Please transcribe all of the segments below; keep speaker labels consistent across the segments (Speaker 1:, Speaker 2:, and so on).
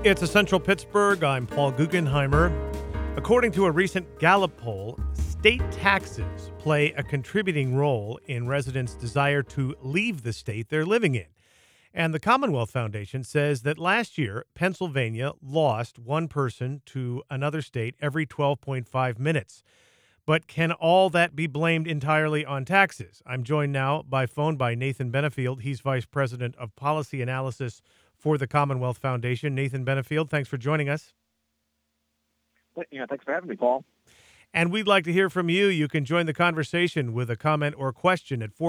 Speaker 1: It's Essential Pittsburgh. I'm Paul Guggenheimer. According to a recent Gallup poll, state taxes play a contributing role in residents' desire to leave the state they're living in. And the Commonwealth Foundation says that last year, Pennsylvania lost one person to another state every 12.5 minutes. But can all that be blamed entirely on taxes? I'm joined now by phone by Nathan Benefield. He's Vice President of Policy Analysis for the Commonwealth Foundation. Nathan Benefield, thanks for joining us.
Speaker 2: Yeah, thanks for having me, Paul.
Speaker 1: And we'd like to hear from you. You can join the conversation with a comment or question at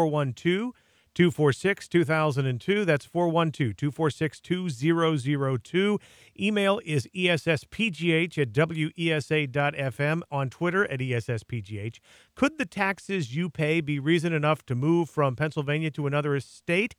Speaker 1: 412-246-2002. That's 412-246-2002. Email is esspgh@wesa.fm. On Twitter at esspgh. Could the taxes you pay be reason enough to move from Pennsylvania to another state?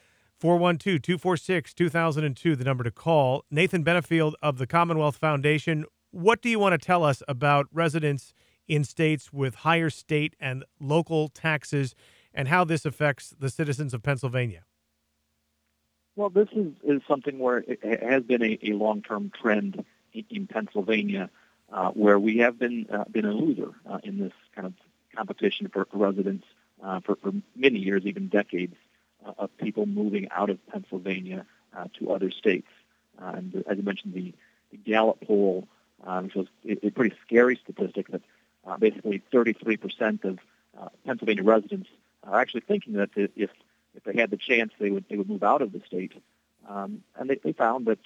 Speaker 1: 412-246-2002, the number to call. Nathan Benefield of the Commonwealth Foundation, what do you want to tell us about residents in states with higher state and local taxes and how this affects the citizens of Pennsylvania?
Speaker 2: Well, this is something where it has been a long-term trend in Pennsylvania, where we have been a loser in this kind of competition for residents for many years, even decades, of people moving out of Pennsylvania to other states. And as you mentioned, the Gallup poll shows a pretty scary statistic that basically 33% of Pennsylvania residents are actually thinking that if they had the chance, they would move out of the state. And they found that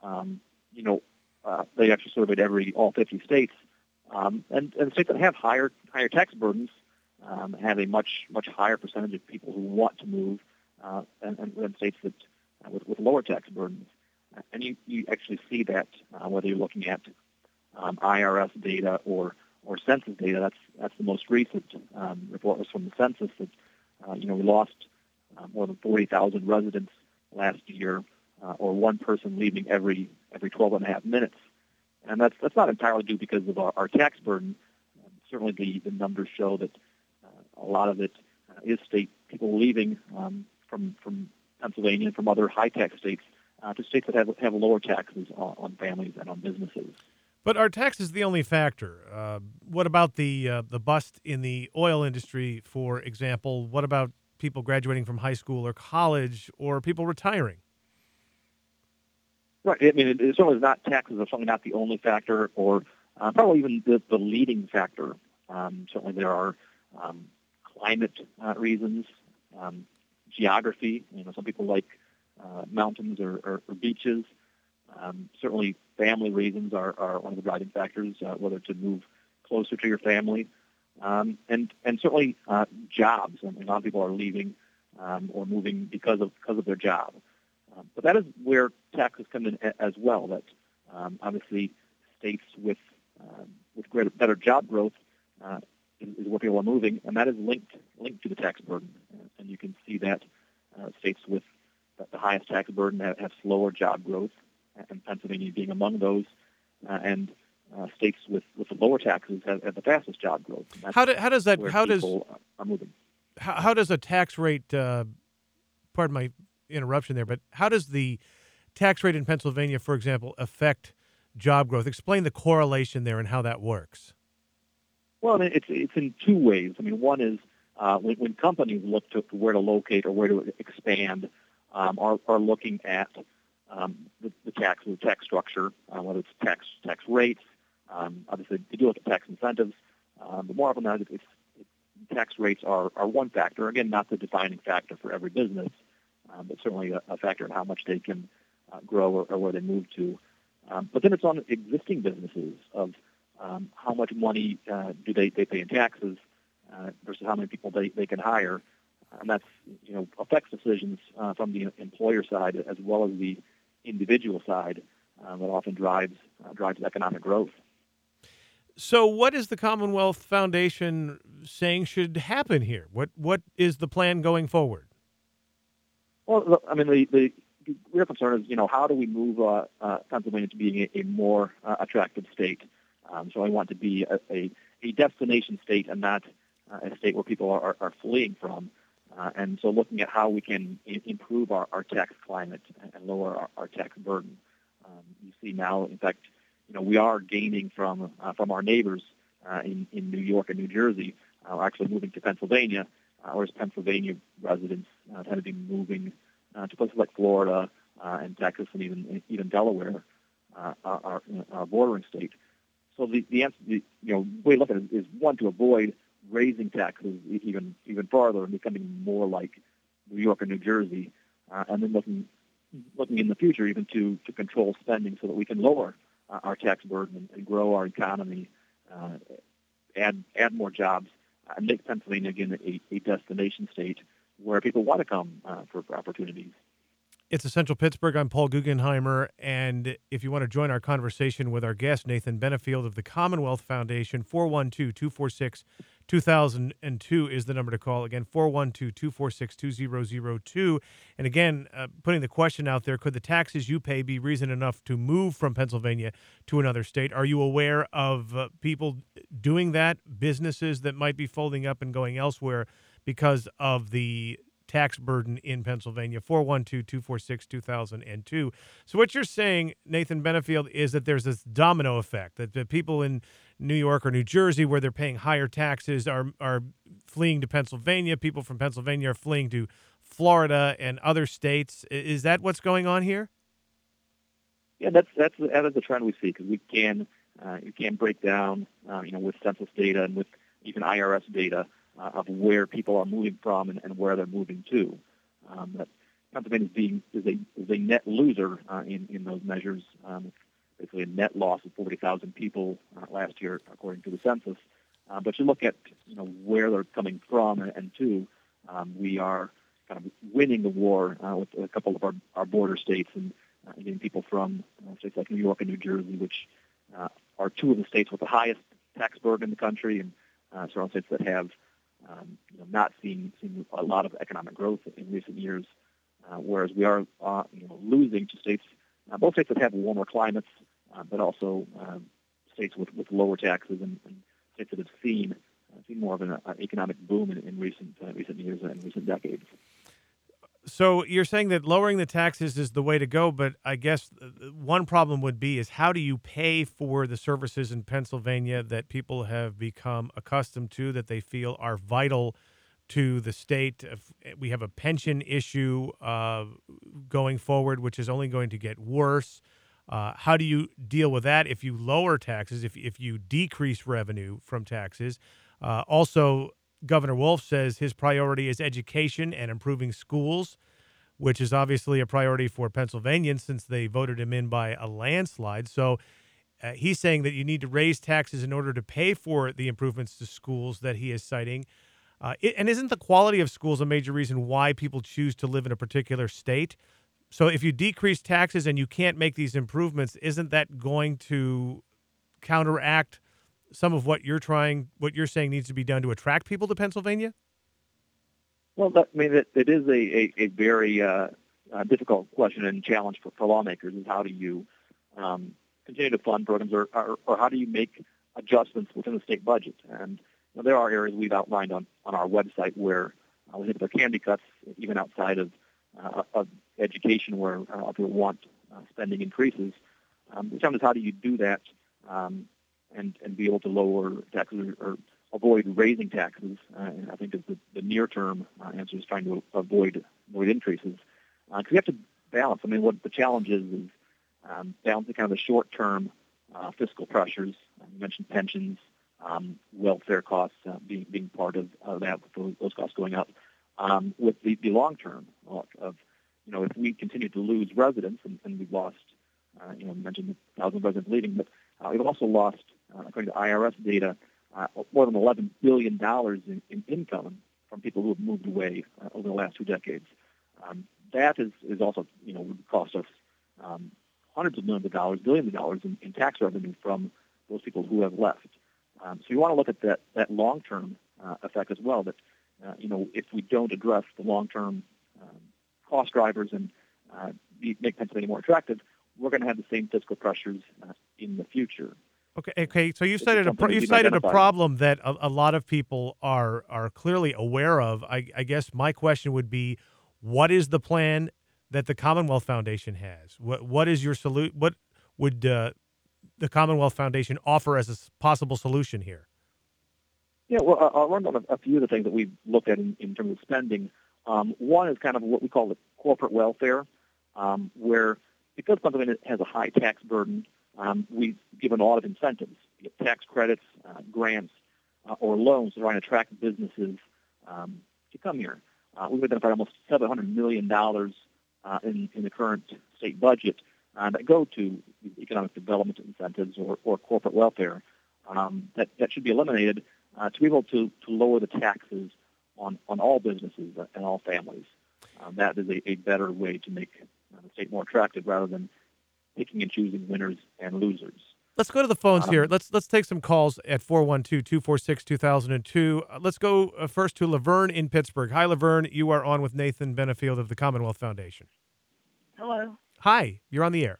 Speaker 2: they actually surveyed all 50 states, and states that have higher tax burdens have a much higher percentage of people who want to move, and states that with lower tax burdens. And you actually see that whether you're looking at IRS data or census data. That's the most recent report was from the census that we lost more than 40,000 residents last year, or one person leaving every 12 and a half minutes. And that's not entirely due because of our tax burden. Certainly the numbers show that a lot of it is state people leaving from Pennsylvania and from other high-tax states to states that have lower taxes on families and on businesses.
Speaker 1: But are taxes the only factor? What about the bust in the oil industry, for example? What about people graduating from high school or college, or people retiring?
Speaker 2: Right. I mean, it certainly is not taxes are certainly not the only factor, or probably even the leading factor. Certainly there are climate reasons, geography. Some people like mountains or beaches. Certainly family reasons are one of the driving factors, whether to move closer to your family. And certainly jobs. I mean, a lot of people are leaving or moving because of their job. But that is where taxes come in as well. That obviously states with better job growth is where people are moving, and that is linked to the tax burden. And you can see that states with the highest tax burden have slower job growth, and Pennsylvania being among those, and states with the lower taxes have the fastest job growth.
Speaker 1: How does a tax rate? Pardon my interruption there, but how does the tax rate in Pennsylvania, for example, affect job growth? Explain the correlation there and how that works.
Speaker 2: Well, I mean, it's in two ways. I mean, one is when companies look to where to locate or where to expand, are looking at the tax structure, whether it's tax rates. Obviously, they do look at tax incentives, but more often than not, tax rates are one factor. Again, not the defining factor for every business, but certainly a factor in how much they can grow or where they move to. But then it's on existing businesses of how much money do they pay in taxes versus how many people they can hire. And that's affects decisions from the employer side as well as the individual side that often drives economic growth.
Speaker 1: So what is the Commonwealth Foundation saying should happen here? What is the plan going forward?
Speaker 2: Well, I mean, the real concern is, how do we move Pennsylvania to being a more attractive state? So I want to be a destination state and not a state where people are fleeing from. And so looking at how we can improve our tax climate and lower our tax burden. You see now, in fact, we are gaining from our neighbors in New York and New Jersey. Are actually moving to Pennsylvania, whereas Pennsylvania residents tend to be moving to places like Florida and Texas and even Delaware, our bordering state. So the answer, way to look at it is one, to avoid raising taxes even farther and becoming more like New York and New Jersey, and then looking in the future even to control spending so that we can lower our tax burden and grow our economy, add more jobs, and make Pennsylvania again a destination state where people want to come for opportunities.
Speaker 1: It's Essential Pittsburgh. I'm Paul Guggenheimer, and if you want to join our conversation with our guest, Nathan Benefield of the Commonwealth Foundation, 412-246-2002 is the number to call. Again, 412-246-2002. And again, putting the question out there, could the taxes you pay be reason enough to move from Pennsylvania to another state? Are you aware of people doing that, businesses that might be folding up and going elsewhere because of the tax burden in Pennsylvania? 412-246-2002. So what you're saying, Nathan Benefield, is that there's this domino effect, that the people in New York or New Jersey where they're paying higher taxes are fleeing to Pennsylvania. People from Pennsylvania are fleeing to Florida and other states. Is that what's going on here?
Speaker 2: Yeah, that is the trend we see, because you can break down, with census data and with even IRS data, of where people are moving from and where they're moving to. That Pennsylvania is a net loser in those measures. Basically, a net loss of 40,000 people last year, according to the census. But you look at where they're coming from and to, we are kind of winning the war with a couple of our border states and getting people from states like New York and New Jersey, which are two of the states with the highest tax burden in the country, and several states that have not seen a lot of economic growth in recent years, whereas we are losing to states, both states that have warmer climates, but also states with lower taxes and states that have seen more of an economic boom in recent years and recent decades.
Speaker 1: So you're saying that lowering the taxes is the way to go, but I guess one problem would be is how do you pay for the services in Pennsylvania that people have become accustomed to, that they feel are vital to the state? We have a pension issue going forward, which is only going to get worse. How do you deal with that if you lower taxes, if you decrease revenue from taxes? Also, Governor Wolf says his priority is education and improving schools, which is obviously a priority for Pennsylvanians since they voted him in by a landslide. So he's saying that you need to raise taxes in order to pay for the improvements to schools that he is citing. And isn't the quality of schools a major reason why people choose to live in a particular state? So if you decrease taxes and you can't make these improvements, isn't that going to counteract some of what you're saying needs to be done to attract people to Pennsylvania?
Speaker 2: Well, it is a very difficult question and challenge for lawmakers, is how do you continue to fund programs or how do you make adjustments within the state budget? And there are areas we've outlined on our website where we think there can be cuts even outside of education where people want spending increases. The challenge is how do you do that and be able to lower taxes or avoid raising taxes. And I think is the near-term answer is trying to avoid increases. Because you have to balance. What the challenge is balancing kind of the short-term fiscal pressures. You mentioned pensions, welfare costs being part of that, with those costs going up. With the long-term of, if we continue to lose residents, and we've lost, you mentioned 1,000 residents leaving, but we've also lost, according to IRS data, more than $11 billion in income from people who have moved away over the last 2 decades. That is also, would cost us hundreds of millions of dollars, billions of dollars in tax revenue from those people who have left. So you want to look at that long-term effect as well, that, if we don't address the long-term cost drivers and make Pennsylvania more attractive, we're going to have the same fiscal pressures in the future.
Speaker 1: Okay. So you cited a problem that a lot of people are clearly aware of. I guess my question would be, what is the plan that the Commonwealth Foundation has? What is your What would the Commonwealth Foundation offer as a possible solution here?
Speaker 2: Yeah, well, I'll run down a few of the things that we've looked at in terms of spending. One is kind of what we call the corporate welfare, where because Pennsylvania has a high tax burden, we've given a lot of incentives, tax credits, grants, or loans to try and attract businesses to come here. We've identified almost $700 million in the current state budget that go to economic development incentives or corporate welfare. That should be eliminated to be able to lower the taxes on all businesses and all families. That is a better way to make the state more attractive rather than picking and choosing winners and losers.
Speaker 1: Let's go to the phones here. Let's take some calls at 412-246-2002. Let's go first to Laverne in Pittsburgh. Hi, Laverne. You are on with Nathan Benefield of the Commonwealth Foundation.
Speaker 3: Hello.
Speaker 1: Hi. You're on the air.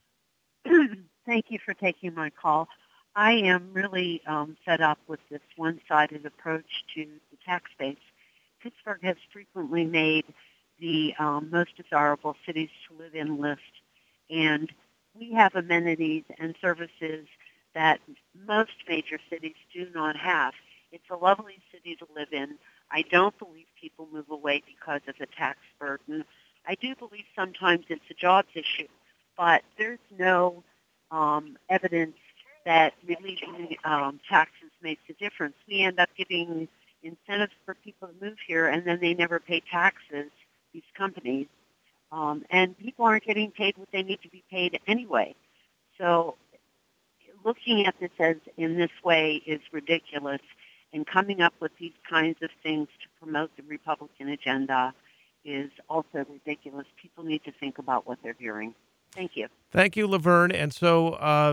Speaker 3: Thank you for taking my call. I am really fed up with this one-sided approach to the tax base. Pittsburgh has frequently made the most desirable cities to live in list, and we have amenities and services that most major cities do not have. It's a lovely city to live in. I don't believe people move away because of the tax burden. I do believe sometimes it's a jobs issue, but there's no evidence that relieving taxes makes a difference. We end up giving incentives for people to move here, and then they never pay taxes, these companies, and people aren't getting paid what they need to be paid anyway. So looking at this as in this way is ridiculous, and coming up with these kinds of things to promote the Republican agenda is also ridiculous. People need to think about what they're hearing. Thank you.
Speaker 1: Thank you, Laverne. And so,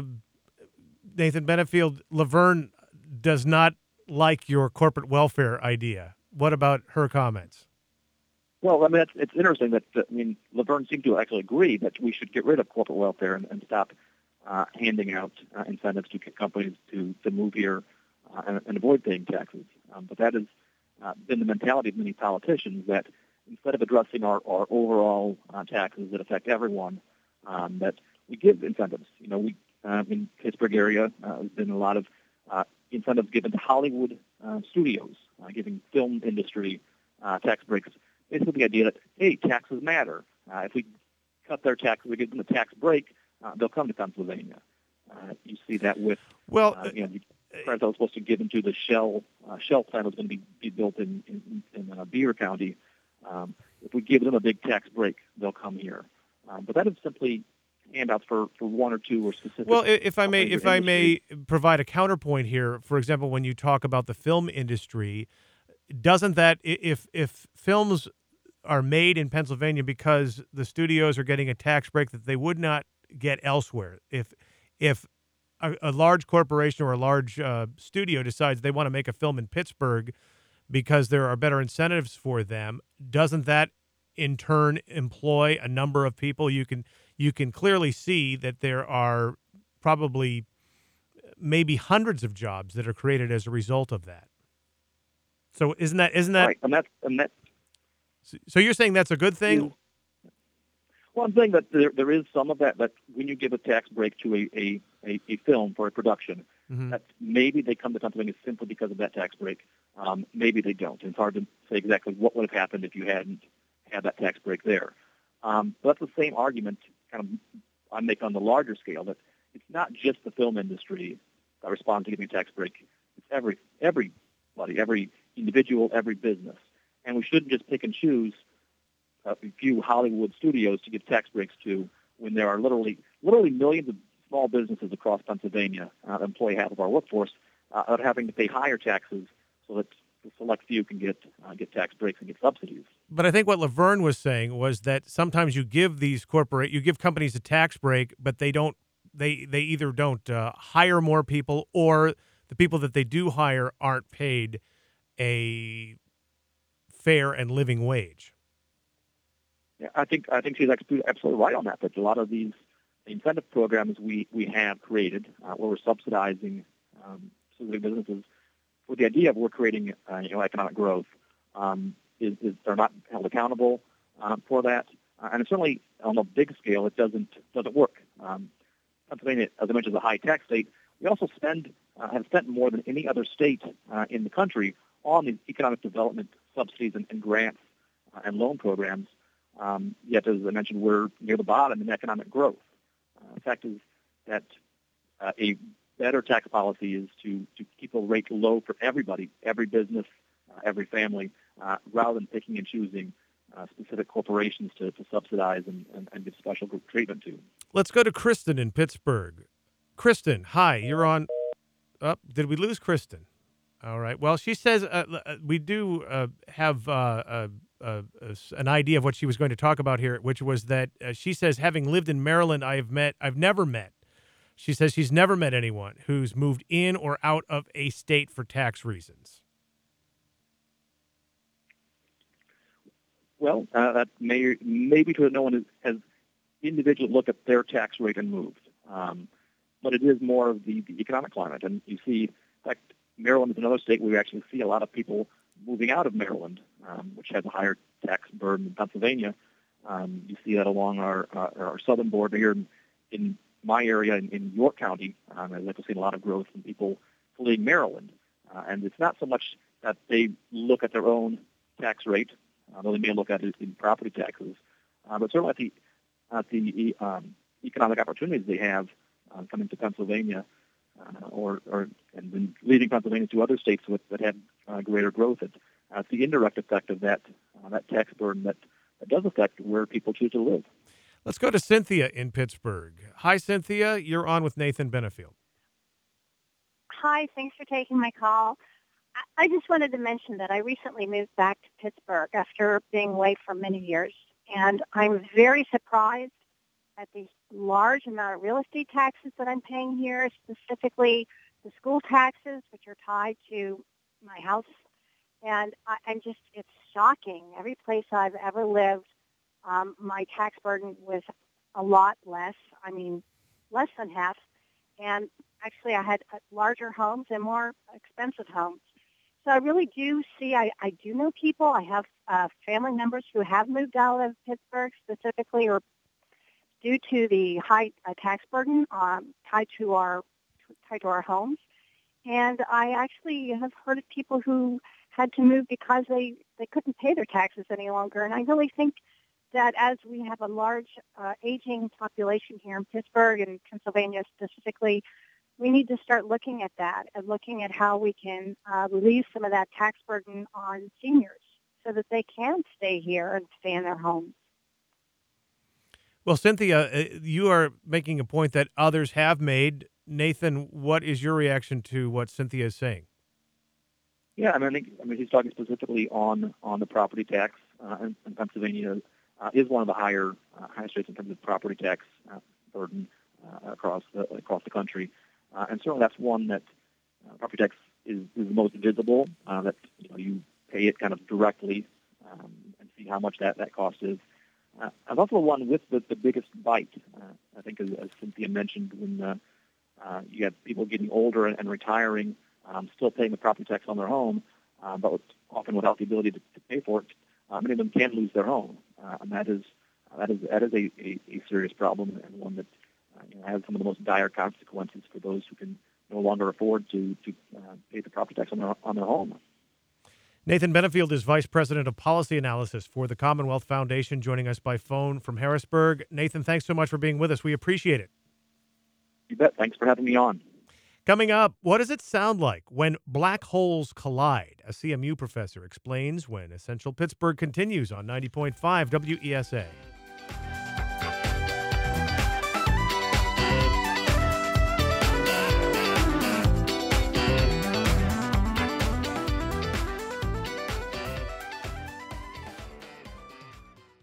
Speaker 1: Nathan Benefield, Laverne does not like your corporate welfare idea. What about her comments?
Speaker 2: Well, I mean, it's interesting that, Laverne seemed to actually agree that we should get rid of corporate welfare and stop handing out incentives to companies to move here and avoid paying taxes. But that has been the mentality of many politicians, that instead of addressing our overall taxes that affect everyone, that we give incentives. We in Pittsburgh area, there's been a lot of incentives given to Hollywood studios, giving film industry tax breaks. Basically, the idea that, hey, taxes matter. If we cut their taxes, we give them a tax break, they'll come to Pennsylvania. You see that with, the grant that was supposed to give into the Shell plant was going to be built in Beaver County. If we give them a big tax break, they'll come here. But that is simply handouts for one or two or specific.
Speaker 1: Well, if I may provide a counterpoint here, for example, when you talk about the film industry, doesn't that, if films are made in Pennsylvania because the studios are getting a tax break that they would not get elsewhere, if a large corporation or a large studio decides they want to make a film in Pittsburgh because there are better incentives for them, doesn't that in turn employ a number of people? You can clearly see that there are probably maybe hundreds of jobs that are created as a result of that. So isn't that
Speaker 2: right? And that.
Speaker 1: So you're saying that's a good thing?
Speaker 2: Well, I'm saying that there is some of that. But when you give a tax break to a film for a production, that maybe they come to Pennsylvania simply because of that tax break. Maybe they don't. It's hard to say exactly what would have happened if you hadn't had that tax break there. But that's the same argument I make on the larger scale, that it's not just the film industry that responds to giving a tax break. It's everybody, every individual, every business. And we shouldn't just pick and choose a few Hollywood studios to give tax breaks to, when there are literally millions of small businesses across Pennsylvania that employ half of our workforce are having to pay higher taxes so that the select few can get tax breaks and get subsidies.
Speaker 1: But I think what Laverne was saying was that sometimes you give companies a tax break, but they either don't hire more people, or the people that they do hire aren't paid a fair and living wage.
Speaker 2: Yeah, I think she's absolutely right on that. That a lot of these incentive programs we have created, where we're subsidizing specific businesses, with the idea of we're creating economic growth, is they're not held accountable for that. And certainly on a big scale, it doesn't work. Pennsylvania, as I mentioned, is a high tax state. We also have spent more than any other state in the country on the economic development subsidies and grants and loan programs. Yet, as I mentioned, we're near the bottom in economic growth. The fact is that a better tax policy is to keep a rate low for everybody, every business, every family, rather than picking and choosing specific corporations to subsidize and give special group treatment to.
Speaker 1: Let's go to Kristen in Pittsburgh. Kristen, hi. You're on. Oh, did we lose Kristen? All right. Well, she says we do have an idea of what she was going to talk about here, which was that she says, having lived in Maryland, I've never met. She says she's never met anyone who's moved in or out of a state for tax reasons.
Speaker 2: Well, that may be true that no one has individually looked at their tax rate and moved. But it is more of the economic climate. And you see, in fact, Maryland is another state where we actually see a lot of people moving out of Maryland, which has a higher tax burden than Pennsylvania. You see that along our southern border here in my area in York County. I've seen a lot of growth in people fleeing Maryland. And it's not so much that they look at their own tax rate, though they may look at it in property taxes, but certainly at the economic opportunities they have coming to Pennsylvania, and then leading Pennsylvania to other states that have greater growth. It's the indirect effect of that tax burden that does affect where people choose to live.
Speaker 1: Let's go to Cynthia in Pittsburgh. Hi, Cynthia. You're on with Nathan Benefield.
Speaker 4: Hi, thanks for taking my call. I just wanted to mention that I recently moved back to Pittsburgh after being away for many years, and I'm very surprised at the large amount of real estate taxes that I'm paying here, specifically the school taxes, which are tied to my house. And it's shocking. Every place I've ever lived, my tax burden was a lot less. I mean, less than half. And actually, I had larger homes and more expensive homes. So I really do see, I do know people. I have family members who have moved out of Pittsburgh specifically or due to the high tax burden tied to our homes. And I actually have heard of people who had to move because they couldn't pay their taxes any longer. And I really think that as we have a large aging population here in Pittsburgh and Pennsylvania specifically, we need to start looking at that and looking at how we can relieve some of that tax burden on seniors so that they can stay here and stay in their homes.
Speaker 1: Well, Cynthia, you are making a point that others have made. Nathan, what is your reaction to what Cynthia is saying?
Speaker 2: Yeah, I mean, he's talking specifically on the property tax, and Pennsylvania is one of the higher states in terms of property tax burden across the country, and certainly that's one that property tax is the most visible. That you pay it kind of directly and see how much that cost is. And also the one with the biggest bite. I think, as Cynthia mentioned, when you have people getting older and retiring, still paying the property tax on their home, but often without the ability to pay for it, many of them can lose their home, and that is a serious problem and one that has some of the most dire consequences for those who can no longer afford to pay the property tax on their home.
Speaker 1: Nathan Benefield is Vice President of Policy Analysis for the Commonwealth Foundation, joining us by phone from Harrisburg. Nathan, thanks so much for being with us. We appreciate it.
Speaker 2: You bet. Thanks for having me on.
Speaker 1: Coming up, what does it sound like when black holes collide? A CMU professor explains when Essential Pittsburgh continues on 90.5 WESA.